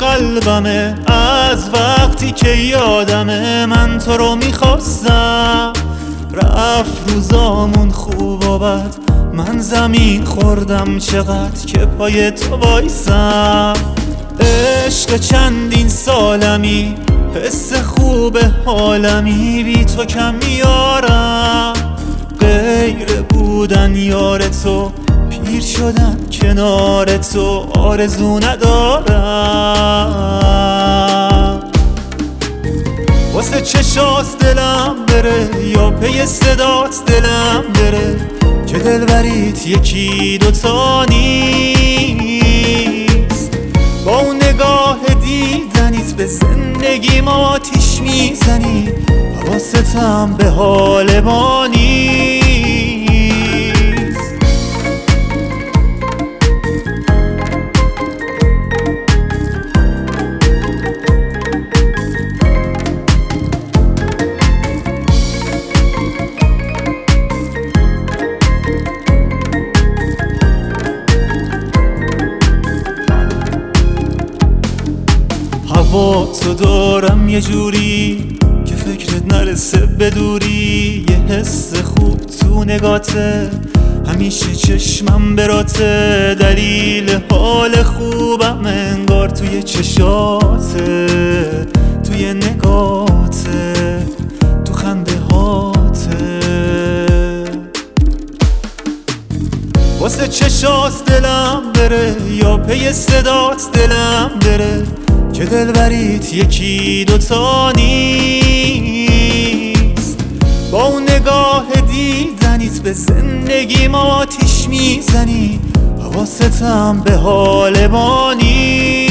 قلبمه از وقتی که یادمه من تو رو میخواستم. رفت روزامون خوب و بد، من زمین خوردم چقدر که پای تو وایسم. عشق چندین سالمی، حس خوب حالمی، بی تو کم میارم. غیر بودن یار تو، پیر شدن کنار تو آرزو ندارم. واسه چشاست دلم بره یا پی صدات دلم بره، که دلبریت یکی دوتا نیست. با اون نگاه دیدنیت به زندگیم آتیش میزنی، حواستم به حال ما نیست. هوا تو دارم یه جوری که فکرت نرسه بدوری. یه حس خوب تو نگاته، همیشه چشمم براته. دلیل حال خوبم انگار توی چشاته، توی نگاته، تو خنده هاته. واسه چشاست دلم بره یا پی صدات دلم بره، که دلبریت یکی دوتا نیست. با اون نگاه دیدنیت به زندگیم آتیش میزنی، حواستم به حال ما نیست.